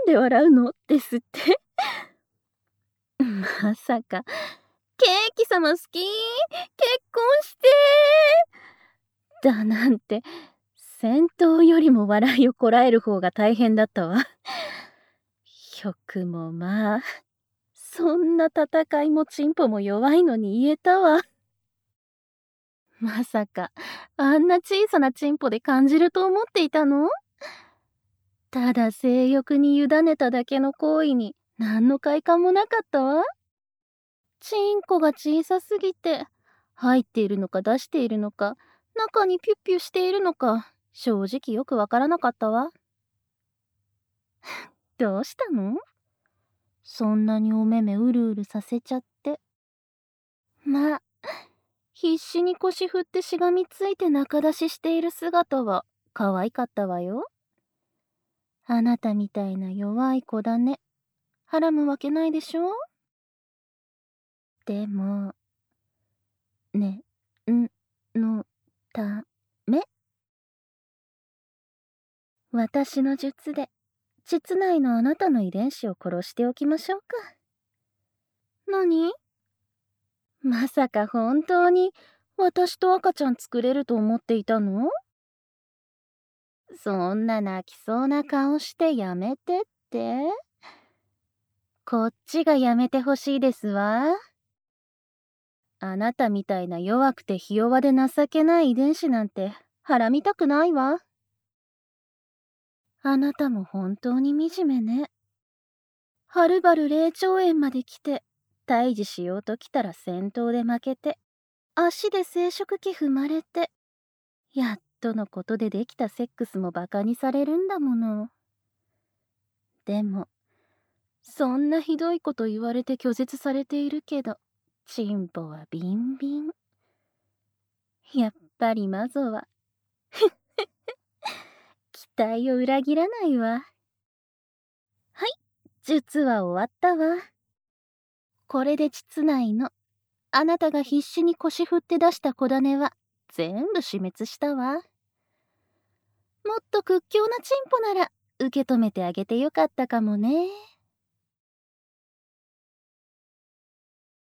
で笑うのですって。まさか、ケーキ様好き？結婚して。だなんて、戦闘よりも笑いをこらえる方が大変だったわ。よくもまあ、そんな戦いもチンポも弱いのに言えたわ。まさか、あんな小さなチンポで感じると思っていたの？ただ性欲に委ねただけの行為に何の快感もなかったわ。チンコが小さすぎて、入っているのか出しているのか、中にピュッピュしているのか、正直よくわからなかったわ。どうしたの？そんなにお目目うるうるさせちゃって。まあ、必死に腰振ってしがみついて中出ししている姿は可愛かったわよ。あなたみたいな弱い子だね。はらむわけないでしょ？でも、ね、の、ため。私の術で、膣内のあなたの遺伝子を殺しておきましょうか。何？まさか本当に私と赤ちゃん作れると思っていたの？そんな泣きそうな顔してやめてって。こっちがやめてほしいですわ。あなたみたいな弱くてひ弱で情けない遺伝子なんてはらみたくないわ。あなたも本当に惨めね。はるばる霊長園まで来て、退治しようと来たら戦闘で負けて、足で生殖器踏まれて、やっとのことでできたセックスもバカにされるんだもの。でも、そんなひどいこと言われて拒絶されているけど、チンポはビンビン。やっぱりマゾは、期待を裏切らないわ。はい、術は終わったわ。これで膣内の、あなたが必死に腰振って出した子種は、全部死滅したわ。もっと屈強なチンポなら、受け止めてあげてよかったかもね。